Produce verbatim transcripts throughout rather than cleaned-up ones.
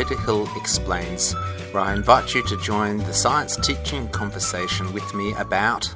Peter Hill Explains, where I invite you to join the science teaching conversation with me about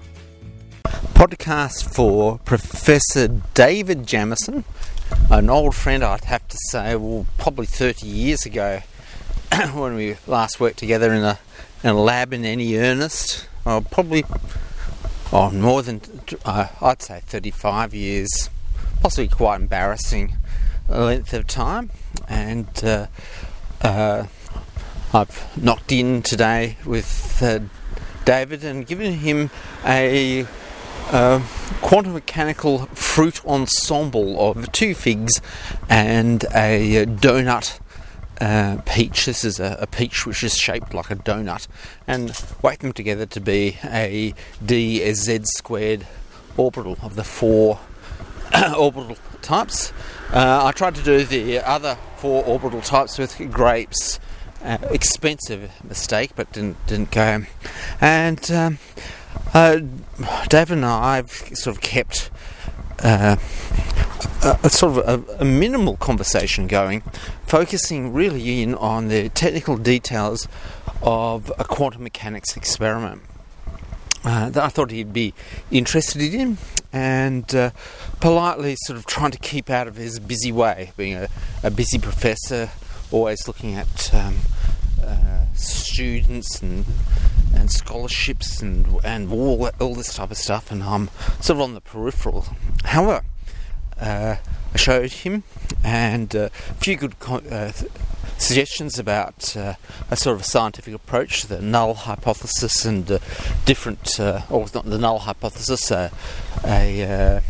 podcast for Professor David Jamieson, an old friend, I'd have to say, well, probably thirty years ago when we last worked together in a, in a lab in any earnest. Oh, probably oh, more than, uh, I'd say thirty-five years, possibly quite embarrassing length of time. And uh, uh, I've knocked in today with uh, David and given him a uh, quantum mechanical fruit ensemble of two figs and a donut uh, peach. This is a, a peach which is shaped like a donut, and whack them together to be a d as z squared orbital of the four orbital types. Uh, I tried to do the other four orbital types with grapes. Uh, expensive mistake, but didn't didn't go. And um, uh, David and I have sort of kept uh, a, a sort of a, a minimal conversation going, focusing really in on the technical details of a quantum mechanics experiment uh, that I thought he'd be interested in, and uh, politely sort of trying to keep out of his busy way, being a, a busy professor, always looking at um, uh, students and and scholarships and and all all this type of stuff, and I'm sort of on the peripheral. However, uh, I showed him and uh, a few good co- uh, suggestions about uh, a sort of a scientific approach to the null hypothesis and uh, different, uh, or not the null hypothesis, uh, a uh,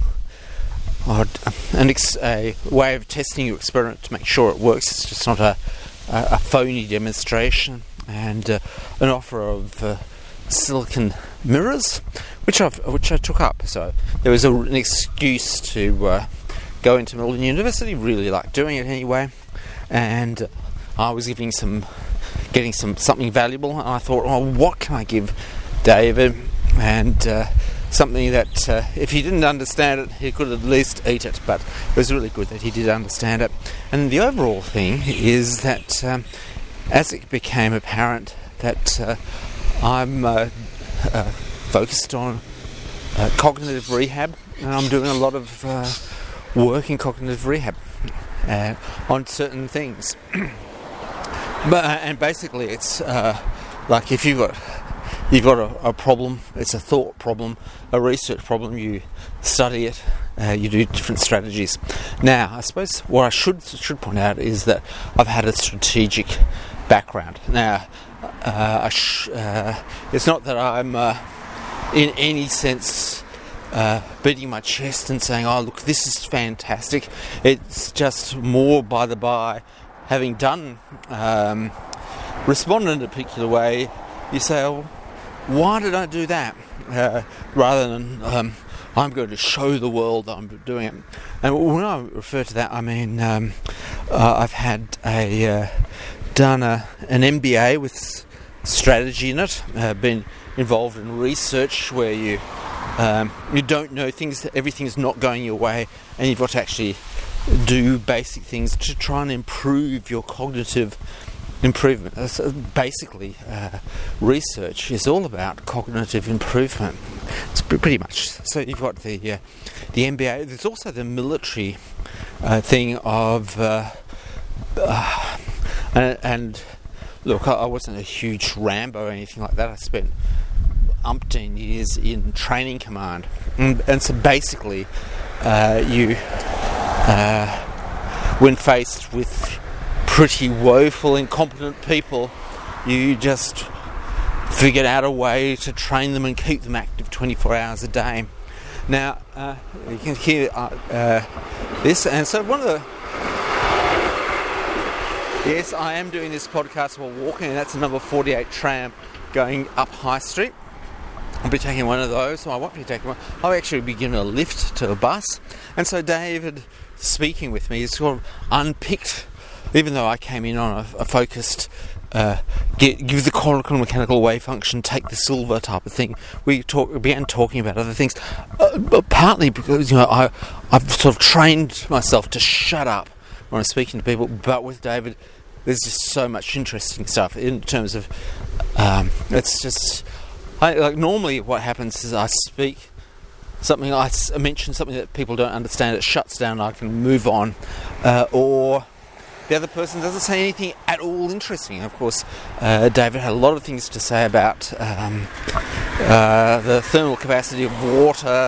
Or an ex- a way of testing your experiment to make sure it works. It's just not a, a, a phony demonstration, and uh, an offer of uh, silicon mirrors, which I which I took up. So there was a, an excuse to uh, go into Melbourne University. Really liked doing it anyway, and I was giving some, getting some something valuable. And I thought, oh, what can I give David? And uh, something that uh, if he didn't understand it, he could at least eat it, but it was really good that he did understand it. And the overall thing is that um, as it became apparent that uh, I'm uh, uh, focused on uh, cognitive rehab, and I'm doing a lot of uh, work in cognitive rehab uh, on certain things. but uh, And basically it's uh, like if you've got You've got a, a problem, it's a thought problem, a research problem, you study it, uh, you do different strategies. Now, I suppose what I should should point out is that I've had a strategic background. Now, uh, I sh- uh, it's not that I'm uh, in any sense uh, beating my chest and saying, oh, look, this is fantastic. It's just more by the by, having done, um, responded in a particular way, you say, oh, why did I do that? Uh, rather than um, I'm going to show the world that I'm doing it. And when I refer to that, I mean um, uh, I've had a uh, done a, an M B A with strategy in it. Uh, been involved in research where you um, you don't know things. Everything's not going your way, and you've got to actually do basic things to try and improve your cognitive improvement. So basically, uh, research is all about cognitive improvement. It's pretty much. So you've got the uh, the M B A. There's also the military uh, thing of, uh, uh, and, and look, I, I wasn't a huge Rambo or anything like that. I spent umpteen years in training command, and, and so basically, uh, you, uh, when faced with pretty woeful, incompetent people, you just figured out a way to train them and keep them active twenty-four hours a day. Now, uh, you can hear uh, uh, this, and so one of the... Yes, I am doing this podcast while walking, and that's the number forty-eight tram going up High Street. I'll be taking one of those, so I won't be taking one. I'll actually be giving a lift to a bus. And so David, speaking with me, is sort of unpicked, even though I came in on a, a focused uh, get, give the quantum mechanical wave function, take the silver type of thing. We talk, we began talking about other things, uh, but partly because you know I, I've sort of trained myself to shut up when I'm speaking to people. But with David, there's just so much interesting stuff in terms of um, it's just I, like normally what happens is I speak something, I mention something that people don't understand, it shuts down, I can move on, uh, or the other person doesn't say anything at all interesting. Of course, uh, David had a lot of things to say about um, uh, the thermal capacity of water,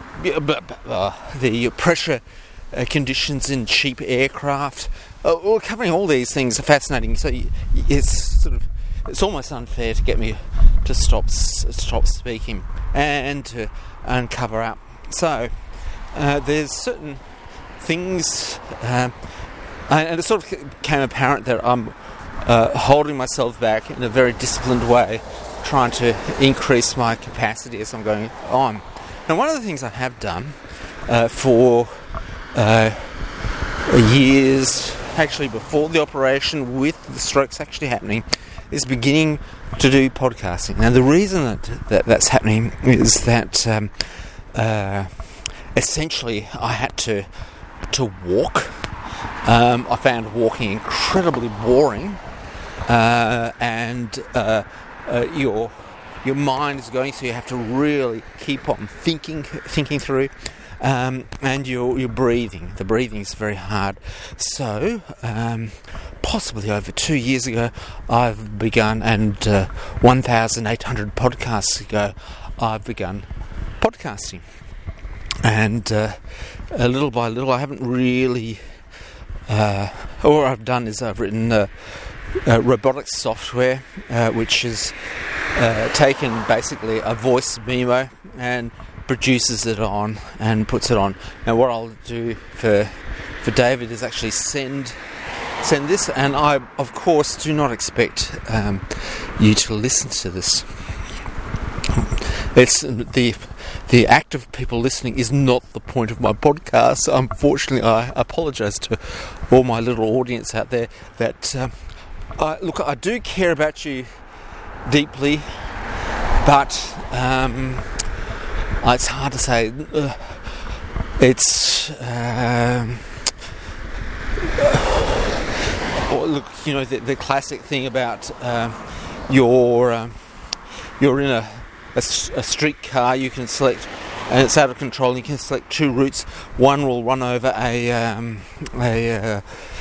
uh, the pressure uh, conditions in cheap aircraft. Uh, we're covering all these things are fascinating. So it's sort of it's almost unfair to get me to stop stop speaking and to uncover up. So uh, there's certain things. Um, And it sort of became apparent that I'm uh, holding myself back in a very disciplined way, trying to increase my capacity as I'm going on. Now, one of the things I have done uh, for uh, years, actually before the operation, with the strokes actually happening, is beginning to do podcasting. Now, the reason that, that that's happening is that um, uh, essentially I had to to walk. Um, I found walking incredibly boring, uh, and uh, uh, your your mind is going through. You have to really keep on thinking, thinking through, um, and your your breathing. The breathing is very hard. So, um, possibly over two years ago, I've begun, and uh, one thousand eight hundred podcasts ago, I've begun podcasting, and uh, a little by little, I haven't really. Uh, all I've done is I've written uh, uh, robotics software, uh, which has uh, taken basically a voice memo and produces it on and puts it on. Now, what I'll do for for David is actually send send this, and I, of course, do not expect um, you to listen to this. It's the the act of people listening is not the point of my podcast. Unfortunately, I apologise to all my little audience out there that um, I, look, I do care about you deeply, but um, it's hard to say. Uh, it's um, uh, look, you know, the, the classic thing about um, your um, you're in a A, a street car, you can select, and it's out of control. You can select two routes. One will run over a um, a, uh,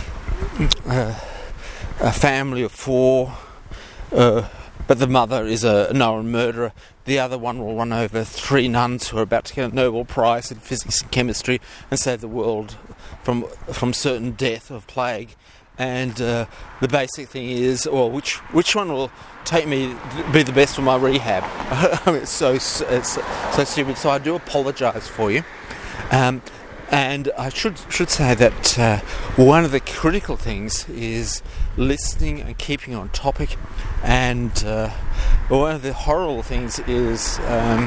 uh, a family of four, uh, but the mother is a known murderer. The other one will run over three nuns who are about to get a Nobel Prize in physics and chemistry and save the world from from certain death of plague. And uh, the basic thing is, well, which which one will take me be the best for my rehab? I mean, it's so it's so stupid. So I do apologise for you, um, and I should should say that uh, one of the critical things is listening and keeping on topic, and uh, one of the horrible things is um,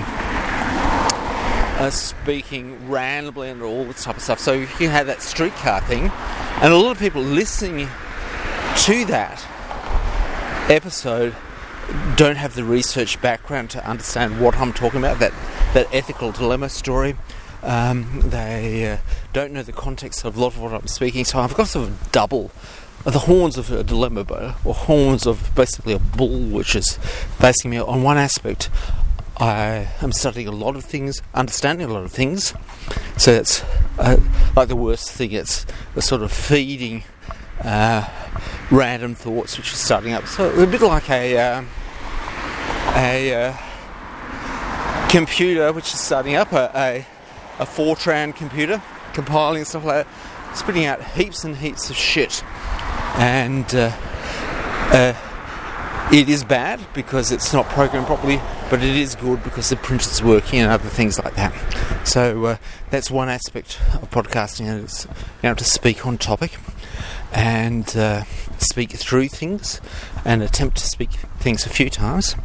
uh, speaking randomly and all this type of stuff. So you can have that streetcar thing. And a lot of people listening to that episode don't have the research background to understand what I'm talking about, that, that ethical dilemma story. Um, they uh, don't know the context of a lot of what I'm speaking, so I've got sort of double uh, the horns of a dilemma, or horns of basically a bull, which is basing me on one aspect. I am studying a lot of things, understanding a lot of things, so it's uh, like the worst thing. It's the sort of feeding uh, random thoughts which is starting up. So a bit like a uh, a uh, computer which is starting up, a, a a Fortran computer, compiling stuff like that, spitting out heaps and heaps of shit, and uh, uh, it is bad because it's not programmed properly, but it is good because the printer's working and other things like that. So uh, that's one aspect of podcasting, and it's you know, to speak on topic and uh, speak through things and attempt to speak things a few times.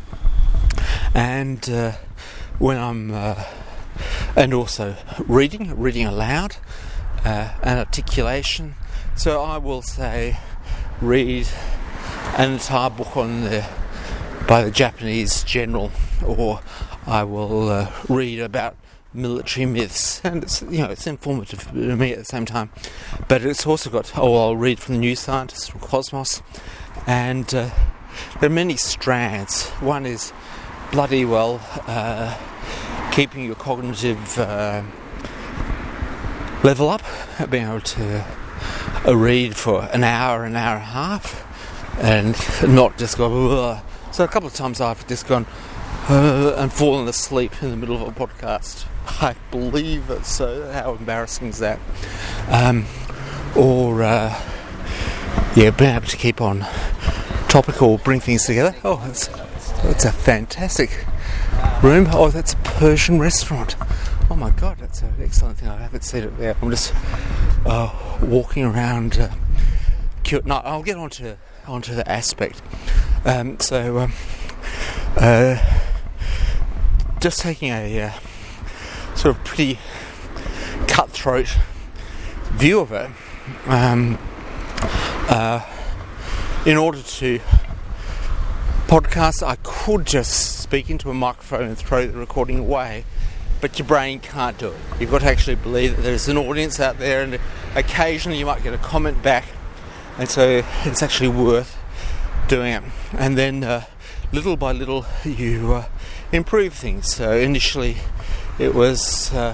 And uh, when I'm uh, and also reading, reading aloud, uh, and articulation. So I will say read an entire book on the by the Japanese general, or I will uh, read about military myths, and it's, you know, it's informative to me at the same time. But it's also got, oh, I'll read from the New Scientist, from Cosmos, and uh, there are many strands. One is bloody well uh, keeping your cognitive uh, level up, being able to uh, read for an hour, an hour and a half, and not just go. Ugh. So a couple of times I've just gone uh, and fallen asleep in the middle of a podcast. I believe it. So how embarrassing is that? Um, or uh, yeah, being able to keep on topic or bring things together. Oh, that's that's a fantastic room. Oh, that's a Persian restaurant. Oh my God, that's an excellent thing. I haven't seen it there. I'm just uh, walking around. Uh, cute. No, I'll get onto onto the aspect. Um, so, um, uh, just taking a uh, sort of pretty cutthroat view of it. Um, uh, in order to podcast, I could just speak into a microphone and throw the recording away, but your brain can't do it. You've got to actually believe that there's an audience out there, and occasionally you might get a comment back, and so it's actually worth doing it. And then uh, little by little you uh, improve things. So initially it was uh,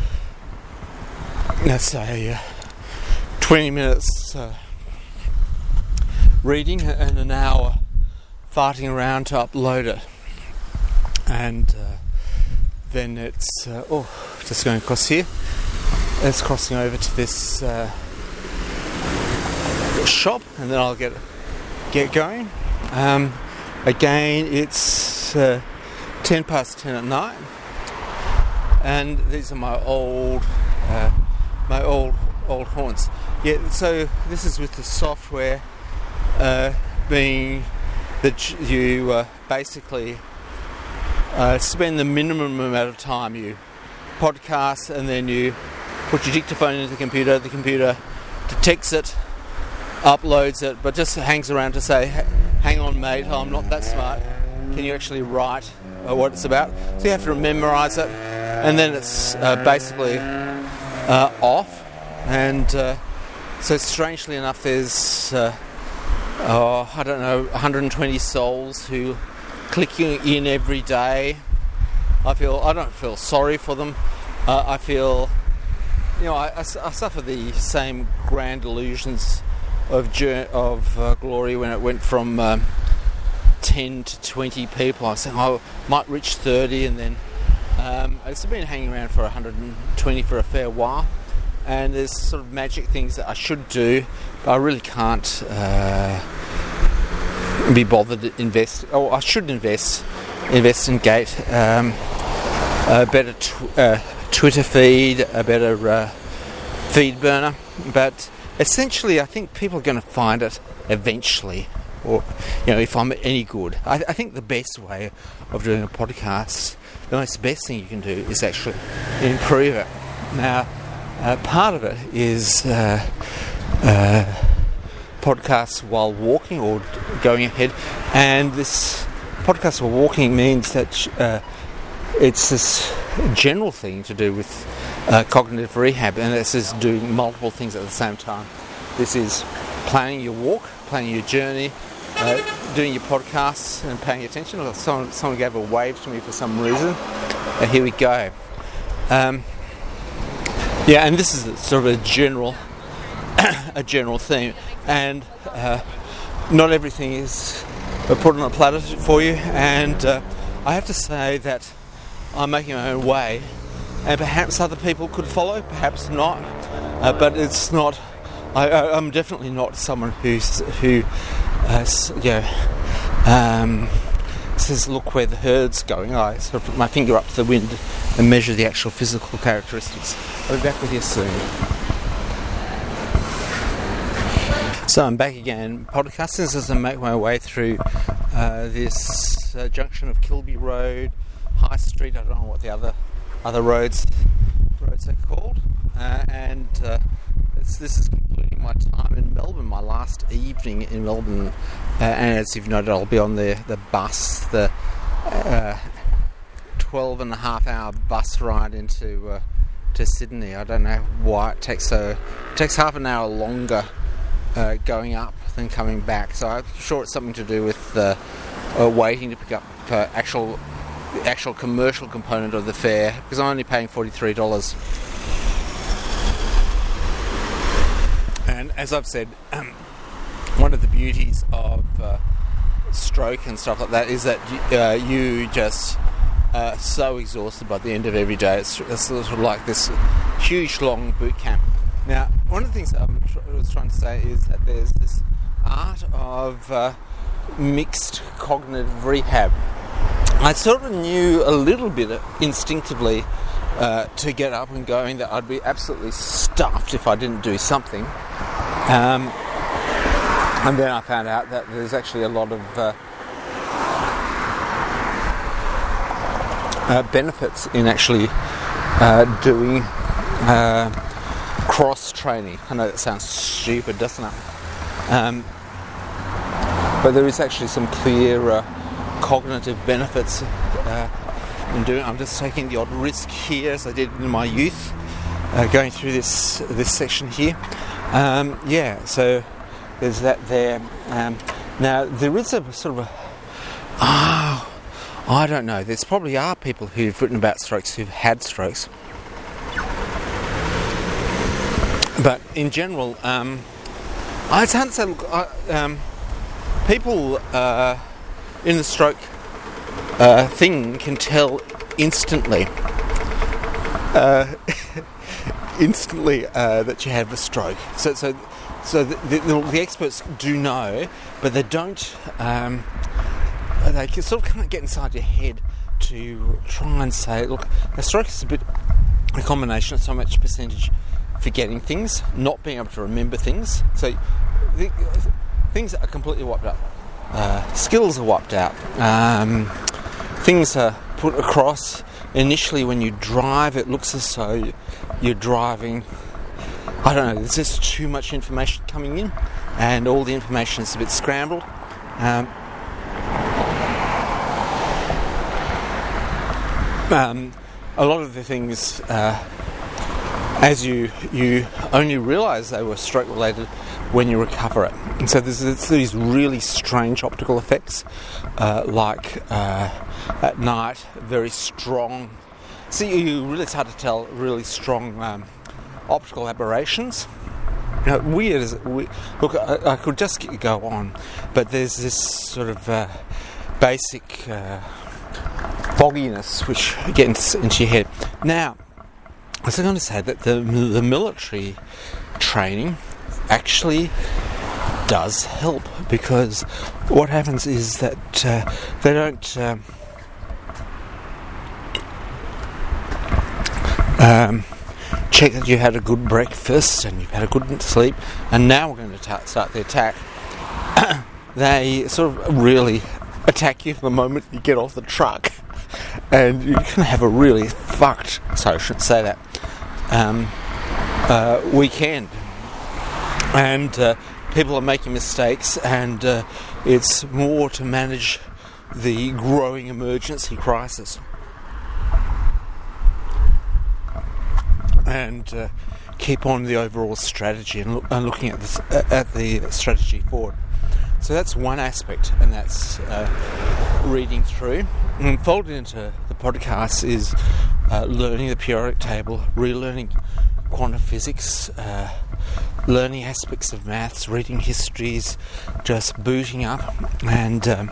let's say uh, twenty minutes uh, reading and an hour farting around to upload it, and uh, then it's uh, oh just going across here, it's crossing over to this uh, shop, and then I'll get get going. Um, again, it's uh, ten past ten at night, and these are my old uh, my old old haunts. Yeah, so this is with the software uh, being that you uh, basically uh, spend the minimum amount of time. You podcast, and then you put your dictaphone into the computer. The computer detects it, uploads it, but just hangs around to say, hang on mate, I'm not that smart, can you actually write uh, what it's about? So you have to memorise it, and then it's uh, basically uh, off. And uh, so strangely enough, there's uh, oh, I don't know, one hundred twenty souls who click in every day. I feel I don't feel sorry for them. uh, I feel, you know, I, I, I suffer the same grand illusions of of uh, glory when it went from um, ten to twenty people. I was saying I might reach thirty, and then um, it's been hanging around for one hundred twenty for a fair while. And there's sort of magic things that I should do, but I really can't uh, be bothered to invest. Oh, I should invest, invest in Gate, um, a better tw- uh, Twitter feed, a better uh, feed burner, but essentially, I think people are going to find it eventually, or, you know, if I'm any good. I, I think the best way of doing a podcast, the most best thing you can do is actually improve it. Now, uh, part of it is uh, uh, podcasts while walking or going ahead, and this podcast while walking means that uh, it's this general thing to do with Uh, cognitive rehab, and this is doing multiple things at the same time. This is planning your walk, planning your journey, uh, doing your podcasts and paying attention. Someone, someone gave a wave to me for some reason. Uh, here we go. Um, yeah, and this is sort of a general, a general theme, and uh, not everything is put on a platter for you. And uh, I have to say that I'm making my own way. And perhaps other people could follow, perhaps not. Uh, but it's not. I, I, I'm definitely not someone who's who, uh, you know, um, says, "Look where the herd's going." I sort of put my finger up to the wind and measure the actual physical characteristics. I'll be back with you soon. So I'm back again, podcasting as I make my way through uh, this uh, junction of Kilby Road, High Street. I don't know what the other. Other roads, roads are called, uh, and uh, it's, this is concluding my time in Melbourne, my last evening in Melbourne. Uh, and as you've noted, I'll be on the the bus, the uh, twelve and a half hour bus ride into uh, to Sydney. I don't know why it takes so it takes half an hour longer uh, going up than coming back. So I'm sure it's something to do with uh, uh, waiting to pick up uh, actual the actual commercial component of the fare, because I'm only paying forty-three dollars. And as I've said, um, one of the beauties of uh, stroke and stuff like that is that uh, you just uh, so exhausted by the end of every day. It's, it's sort of like this huge long boot camp. Now, one of the things that I'm tr- I was trying to say is that there's this art of uh, mixed cognitive rehab. I sort of knew a little bit instinctively uh, to get up and going that I'd be absolutely stuffed if I didn't do something. Um, and then I found out that there's actually a lot of uh, uh, benefits in actually uh, doing uh, cross-training. I know that sounds stupid, doesn't it? Um, but there is actually some clear uh, cognitive benefits uh, in doing it. I'm just taking the odd risk here, as I did in my youth, uh, going through this this section here. Um, yeah, so there's that there. Um, now, there is a sort of a... Oh, I don't know. There's probably are people who've written about strokes who've had strokes. But in general, um, I can't say... Look, I, um, people uh, in the stroke uh, thing can tell instantly... Uh, instantly uh, that you have a stroke. So, so, so the, the, the experts do know, but they don't. Um, they can sort of can't get inside your head to try and say, look, a stroke is a bit a combination of so much percentage forgetting things, not being able to remember things. So the, things are completely wiped out. Uh, skills are wiped out. Um, things are put across. Initially, when you drive, it looks as though you're driving, I don't know, there's just too much information coming in, and all the information is a bit scrambled. Um, um, a lot of the things, uh, as you you only realise they were stroke related when you recover it. And so there's, there's these really strange optical effects, uh, like uh, at night, very strong. See, you really start to tell really strong um, optical aberrations. You know, weird as we, look, I, I could just go on, but there's this sort of uh, basic uh, fogginess which gets into your head. Now, I was going to say that the the military training actually does help, because what happens is that uh, they don't um, um, check that you had a good breakfast and you've had a good sleep, and now we're going to ta- start the attack. They sort of really attack you the moment you get off the truck, and you can have a really fucked, so I should say that, um, uh, weekend. And uh, people are making mistakes, and uh, it's more to manage the growing emergency crisis and uh, keep on the overall strategy and, look, and looking at, this, uh, at the strategy forward. So that's one aspect, and that's uh, reading through. And folded into the podcast is uh, learning the periodic table, relearning quantum physics, uh, learning aspects of maths, reading histories, just booting up and um,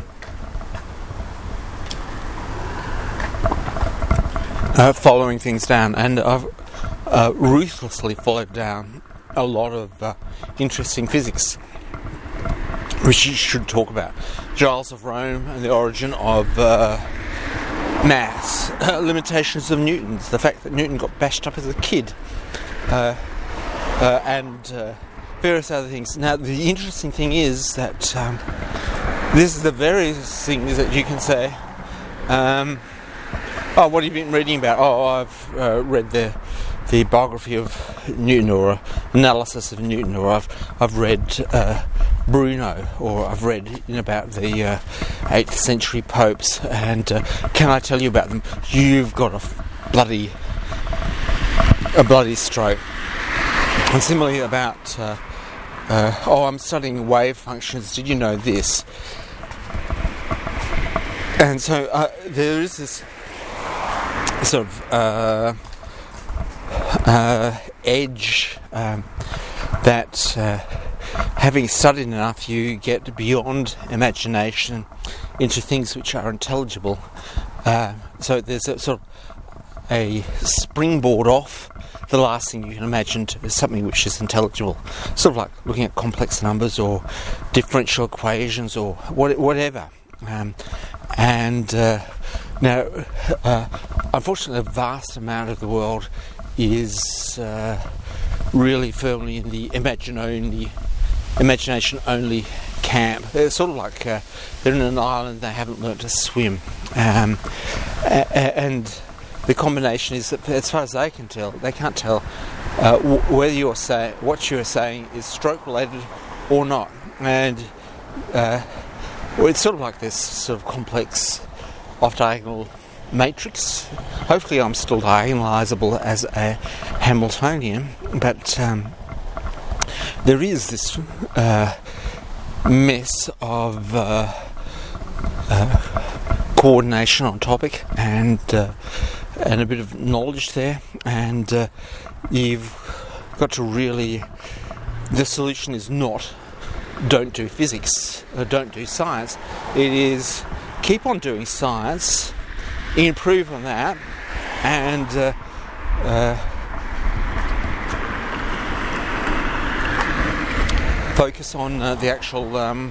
uh, following things down. And I've uh, ruthlessly followed down a lot of uh, interesting physics, which you should talk about. Giles of Rome and the origin of uh, maths, uh, limitations of Newton's, the fact that Newton got bashed up as a kid, uh, uh, and uh, various other things. Now, the interesting thing is that um, this is the various things that you can say, um, oh, what have you been reading about? Oh, I've uh, read the the biography of Newton, or analysis of Newton, or I've I've read uh, Bruno, or I've read in about the uh, eighth century popes, and uh, can I tell you about them? You've got a bloody a bloody stroke. And similarly about uh, uh, oh, I'm studying wave functions, did you know this? And so uh, there is this sort of uh, uh, edge um, that uh, having studied enough, you get beyond imagination into things which are intelligible. Uh, so there's a sort of a springboard off the last thing you can imagine to something which is intelligible. Sort of like looking at complex numbers or differential equations or what, whatever. Um, and uh, now, uh, unfortunately, a vast amount of the world is uh, really firmly in the imagine-only, imagination-only camp. They're sort of like uh, they're in an island, they haven't learnt to swim. Um, a- and the combination is that, as far as they can tell, they can't tell uh, w- whether you're say what you're saying is stroke-related or not. And uh, well, it's sort of like this sort of complex off-diagonal matrix. Hopefully I'm still diagonalizable as a Hamiltonian, but um, there is this uh, mess of uh, uh, coordination on topic and uh, and a bit of knowledge there, and uh, you've got to really, the solution is not don't do physics, or don't do science. It is keep on doing science, improve on that, and uh, uh, focus on uh, the actual um,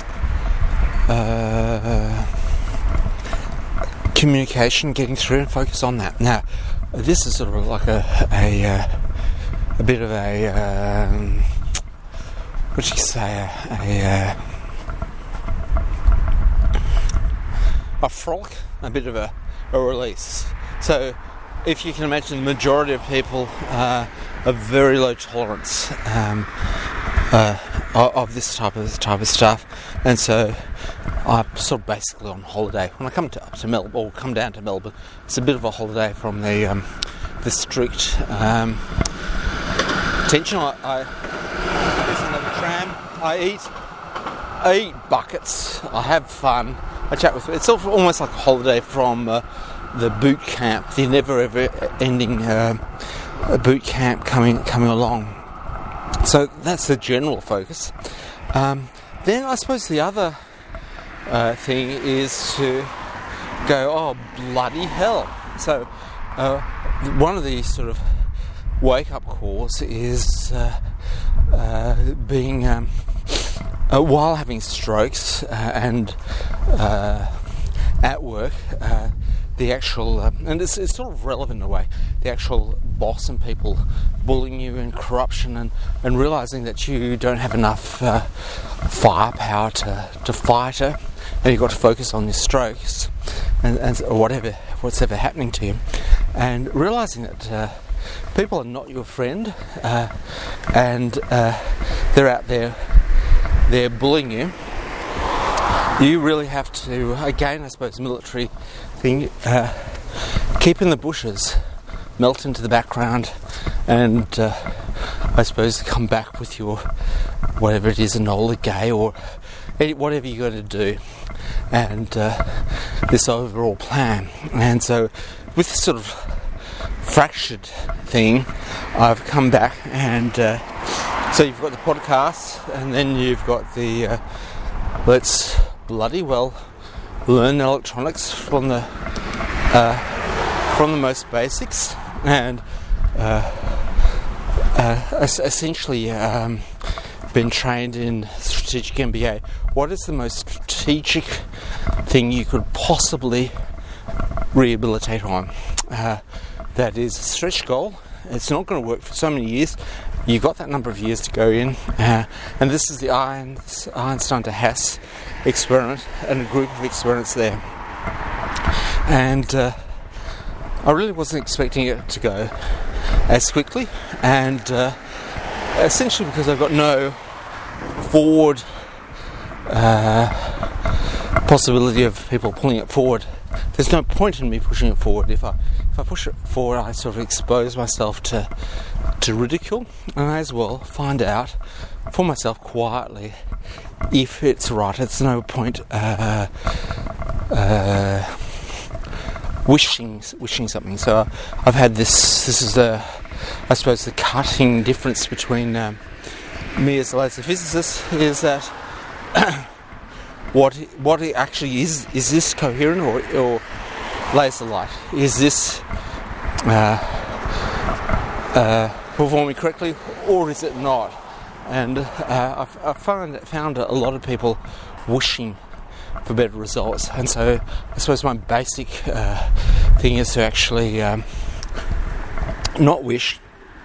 uh, communication, getting through, and focus on that. Now, this is sort of like a a, uh, a bit of a um, what do you say, a, a, a frolic, a bit of a, a release. So, if you can imagine, the majority of people uh, are very low tolerance um, uh, of this type of type of stuff, and so I'm sort of basically on holiday. When I come to up to Melbourne, or come down to Melbourne, it's a bit of a holiday from the um, the strict um, tension. I, I listen to the tram. I eat. I eat buckets. I have fun. I chat with. It's sort of almost like a holiday from uh, the boot camp, the never-ever-ending uh, boot camp coming coming along. So that's the general focus. Um, then I suppose the other uh, thing is to go, oh bloody hell! So uh, one of the sort of wake-up calls is uh, uh, being um, uh, while having strokes uh, and uh, at work. Uh, The actual, uh, and it's, it's sort of relevant in a way, the actual boss and people bullying you and corruption, and, and realising that you don't have enough uh, firepower to, to fight it, and you've got to focus on your strokes and, and or whatever, what's ever happening to you, and realising that uh, people are not your friend, uh, and uh, they're out there, they're bullying you. You really have to, again, I suppose, military thing, uh, keep in the bushes, melt into the background, and uh, I suppose come back with your, whatever it is, Enola Gay, or any, whatever you're going to do, and uh, this overall plan. And so, with this sort of fractured thing, I've come back, and uh, so you've got the podcast, and then you've got the, uh, let's bloody well learn electronics from the uh, from the most basics, and uh, uh, essentially um, been trained in strategic M B A. What is the most strategic thing you could possibly rehabilitate on? Uh, that is a stretch goal. It's not going to work for so many years. You've got that number of years to go in, uh, and this is the Einstein to Haas experiment, and a group of experiments there. And uh, I really wasn't expecting it to go as quickly, and uh, essentially because I've got no forward uh, possibility of people pulling it forward. There's no point in me pushing it forward. If I if I push it forward, I sort of expose myself to to ridicule. I may as well find out for myself quietly if it's right. It's no point uh, uh, wishing wishing something. So I've had this. This is the, I suppose, the cutting difference between um, me as a laser physicist is that what what it actually is is this coherent or, or laser light? Is this uh, uh, performing correctly or is it not? And uh, I've, I've found found a lot of people wishing for better results, and so I suppose my basic uh, thing is to actually um, not wish.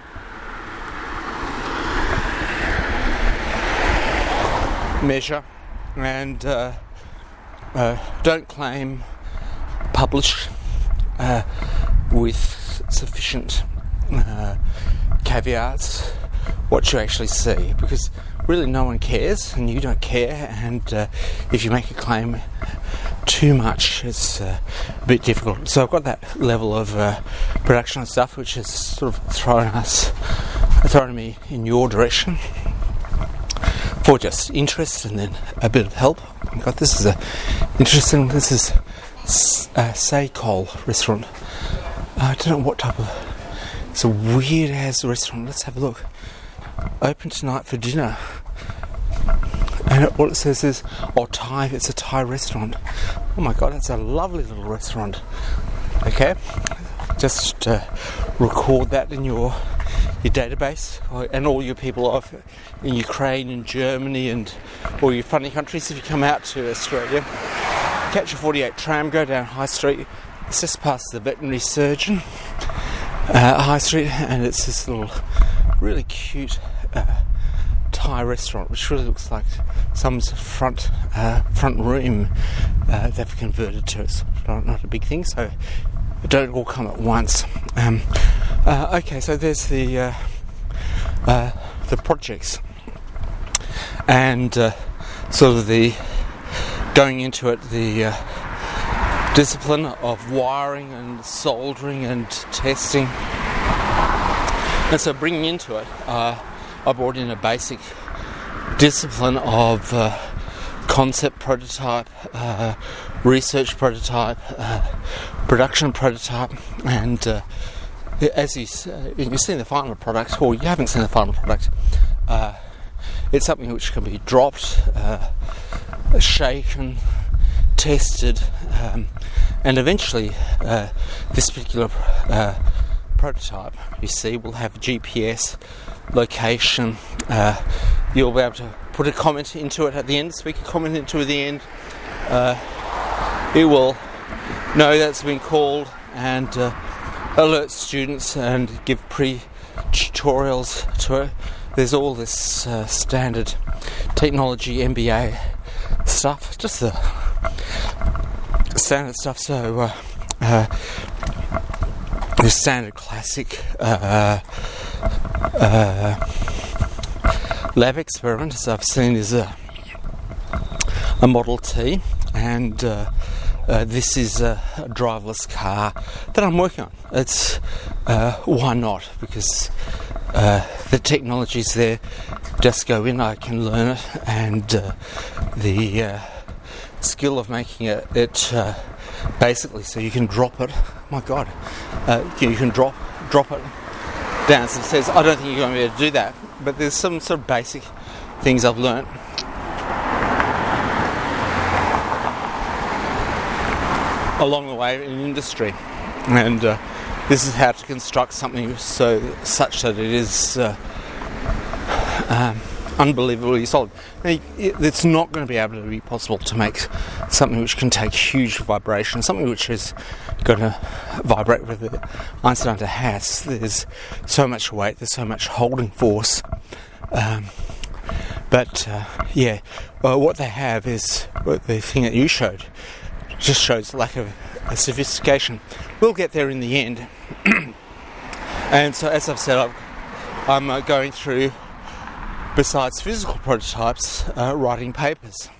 Measure and uh, uh, don't claim, publish uh, with sufficient uh, caveats what you actually see, because really no one cares and you don't care, and uh, if you make a claim too much it's uh, a bit difficult. So I've got that level of uh, production and stuff which has sort of thrown us thrown me in your direction for just interest and then a bit of help. Oh my God, this is a interesting. This is a Seikol restaurant. I don't know what type of. It's a weird ass restaurant. Let's have a look. Open tonight for dinner. And it, all it says is, oh, Thai. It's a Thai restaurant. Oh my God, it's a lovely little restaurant. Okay, just uh, record that in your. your database, and all your people of in Ukraine and Germany and all your funny countries. If you come out to Australia, catch a forty-eight tram, go down High Street. It's just past the veterinary surgeon uh, High Street, and it's this little really cute uh, Thai restaurant, which really looks like some front uh, front room uh, they've converted to. It's not, not a big thing, so don't all come at once. Um, uh, okay, so there's the uh, uh, the projects and uh, sort of the going into it, the uh, discipline of wiring and soldering and testing. And so bringing into it, uh, I brought in a basic discipline of uh, concept prototype, uh, research prototype, uh, production prototype, and uh, as you, uh, you've seen the final product, or you haven't seen the final product, uh, it's something which can be dropped, uh, shaken, tested, um, and eventually uh, this particular uh, prototype, you see, will have G P S location. Uh, you'll be able to put a comment into it at the end, speak a comment into it at the end. Uh, it will know that it's been called and uh, alert students and give pre-tutorials to it. There's all this uh, standard technology M B A stuff, just the standard stuff. So uh, uh, the standard classic uh, uh, lab experiment, as I've seen, is a, a Model T, and uh, uh, this is a, a driverless car that I'm working on. It's uh, why not? Because uh, the technology's there. Just go in, I can learn it, and uh, the uh, skill of making it, it uh, basically, so you can drop it. My God, uh, you can drop drop it down. So it says, I don't think you're going to be able to do that, but there's some sort of basic things I've learnt along the way in industry, and uh, this is how to construct something so such that it is uh, um, unbelievably solid. Now, it's not going to be able to be possible to make something which can take huge vibration, something which is going to vibrate with the Einstein to Haas. There's so much weight, there's so much holding force. Um, but uh, yeah, well, what they have is well, the thing that you showed just shows lack of uh, sophistication. We'll get there in the end. And so, as I've said, I've, I'm uh, going through, besides physical prototypes, uh, writing papers.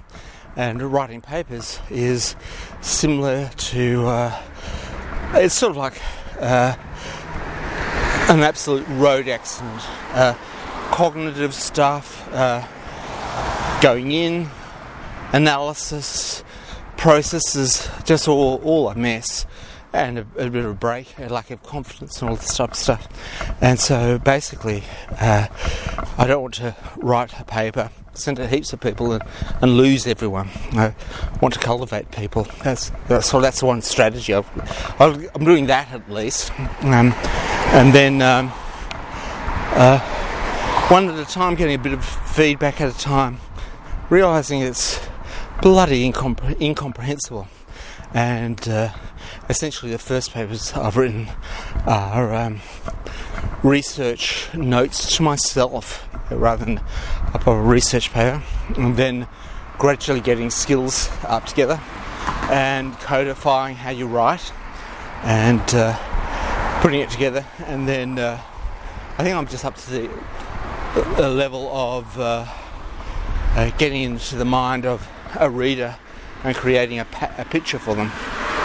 And writing papers is similar to, uh, it's sort of like uh, an absolute road accident. Uh, cognitive stuff, uh, going in, analysis, processes, just all, all a mess. And a, a bit of a break, a lack of confidence and all this type of stuff. And so basically, uh, I don't want to write a paper, send it to heaps of people and, and lose everyone. I want to cultivate people. That's, that's, so that's one strategy. I've, I'm doing that at least. Um, and then um, uh, one at a time, getting a bit of feedback at a time, realising it's bloody incompre- incomprehensible. And uh, essentially the first papers I've written are um, research notes to myself rather than a proper research paper, and then gradually getting skills up together and codifying how you write and uh, putting it together. And then uh, I think I'm just up to the, the level of uh, uh, getting into the mind of a reader and creating a, pa- a picture for them.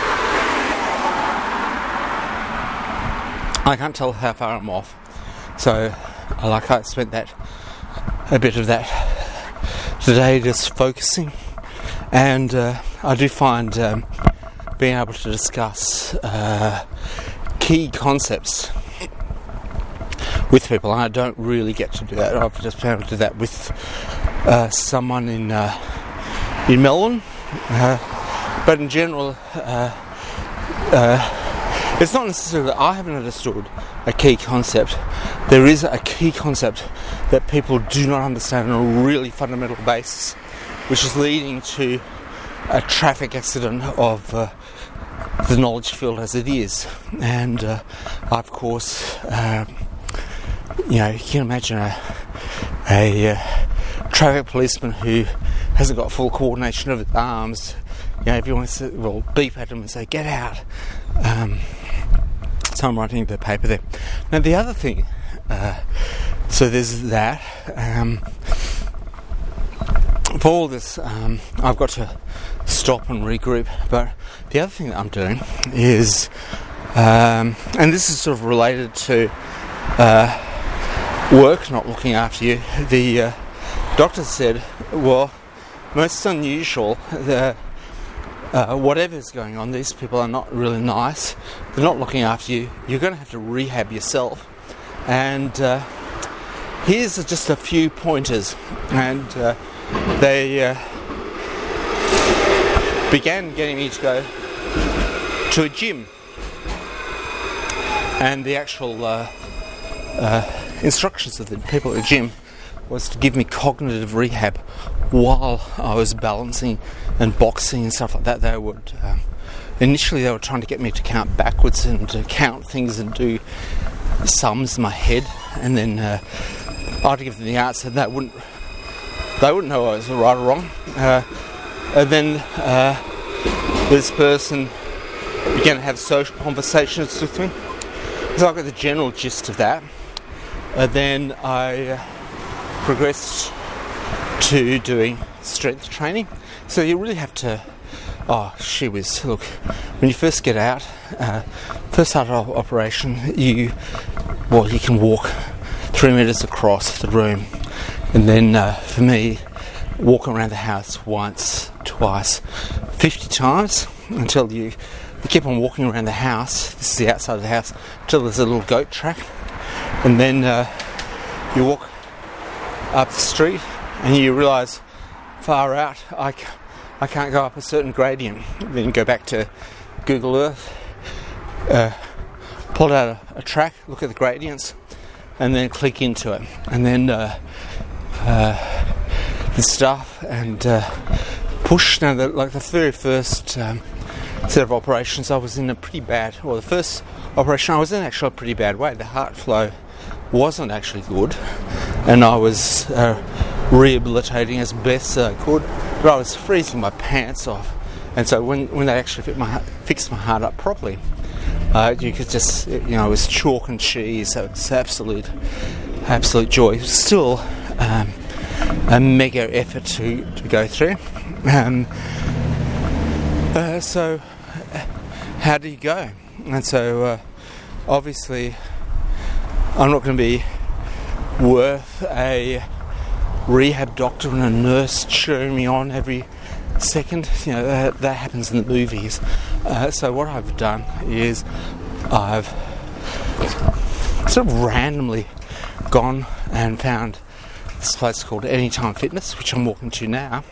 I can't tell how far I'm off, so I like I spent that a bit of that today just focusing, and uh, I do find um, being able to discuss uh, key concepts with people. I don't really get to do that. I've just been able to do that with uh, someone in uh, in Melbourne. Uh, but in general, uh, uh, it's not necessarily that I haven't understood a key concept. There is a key concept that people do not understand on a really fundamental basis, which is leading to a traffic accident of uh, the knowledge field as it is. And uh, of course, uh, you know, you can imagine a, a uh, traffic policeman who hasn't got full coordination of his arms. You know, everyone says, well, beep at him and say, get out. Um, so I'm writing the paper there. Now the other thing, uh, so there's that. Um, for all this, um, I've got to stop and regroup. But the other thing that I'm doing is, um, and this is sort of related to uh, work not looking after you. The uh, doctor said, well, most unusual, the, uh, whatever's going on, these people are not really nice, they're not looking after you, you're going to have to rehab yourself. And uh, here's just a few pointers. And uh, they uh, began getting me to go to a gym. And the actual uh, uh, instructions of the people at the gym was to give me cognitive rehab while I was balancing and boxing and stuff like that. They would um, initially they were trying to get me to count backwards and to count things and do sums in my head, and then uh, I had to give them the answer. They wouldn't they wouldn't know I was right or wrong. Uh, and then uh, this person began to have social conversations with me, so I got the general gist of that. And then I uh, progressed to doing strength training. So you really have to, oh, she whiz, look, when you first get out, uh, first start of operation, you, well, you can walk three metres across the room. And then uh, for me, walk around the house once, twice, fifty times until you, you keep on walking around the house. This is the outside of the house, until there's a little goat track. And then uh, you walk up the street and you realise, far out, I, c- I can't go up a certain gradient. Then you go back to Google Earth, uh, pull out a, a track, look at the gradients, and then click into it. And then uh, uh, the stuff and uh, push. Now, the, like the very first um, set of operations, I was in a pretty bad, well, the first operation I was in actually a pretty bad way. The heart flow wasn't actually good, and I was uh, rehabilitating as best I could, but I was freezing my pants off. And so when when they actually fit my, fixed my heart up properly, uh, you could just, you know, it was chalk and cheese. So it's absolute, absolute joy. Still, um, a mega effort to, to go through. Um, uh, so, how do you go? And so, uh, obviously, I'm not going to be worth a rehab doctor and a nurse cheering me on every second. You know, that, that happens in the movies. Uh, so what I've done is I've sort of randomly gone and found this place called Anytime Fitness, which I'm walking to now,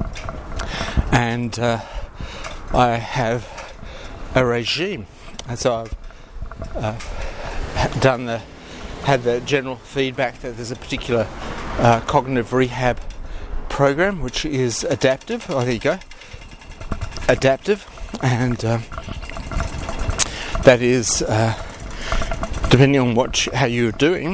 and uh, I have a regime, and so I've uh, done the had the general feedback that there's a particular uh, cognitive rehab program which is adaptive. Oh, there you go, adaptive, and um, that is uh, depending on what how you're doing,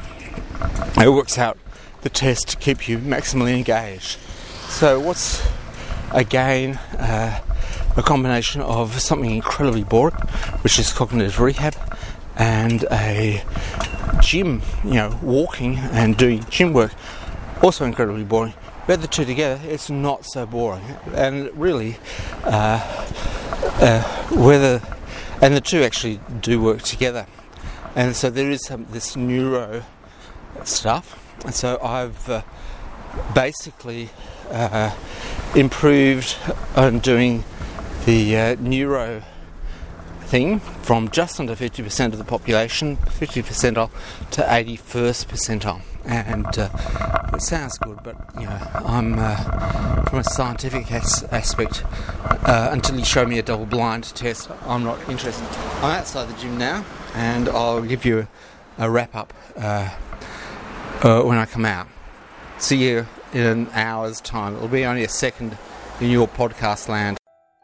it works out the test to keep you maximally engaged. So what's again uh, a combination of something incredibly boring, which is cognitive rehab, and a gym, you know, walking and doing gym work, also incredibly boring. But the two together, it's not so boring. And really, uh, uh, whether, and the two actually do work together. And so there is some, this neuro stuff. And so I've uh, basically uh, improved on doing the uh, neuro thing from just under fifty percent of the population, fifty percentile, to eighty-first percentile. And uh, it sounds good, but you know, I'm uh, from a scientific as- aspect. Uh, until you show me a double-blind test, I'm not interested. I'm outside the gym now, and I'll give you a, a wrap-up uh, uh, when I come out. See you in an hour's time. It'll be only a second in your podcast land.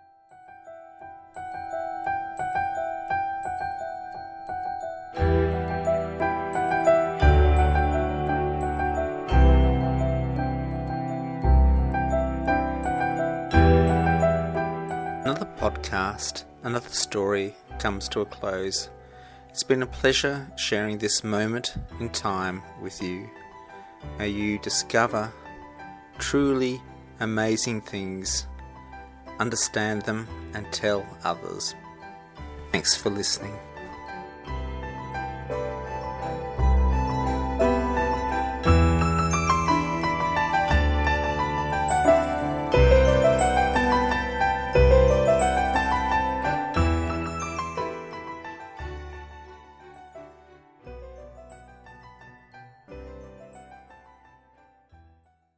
Another podcast, another story comes to a close. It's been a pleasure sharing this moment in time with you. May you discover truly amazing things, understand them, and tell others. Thanks for listening.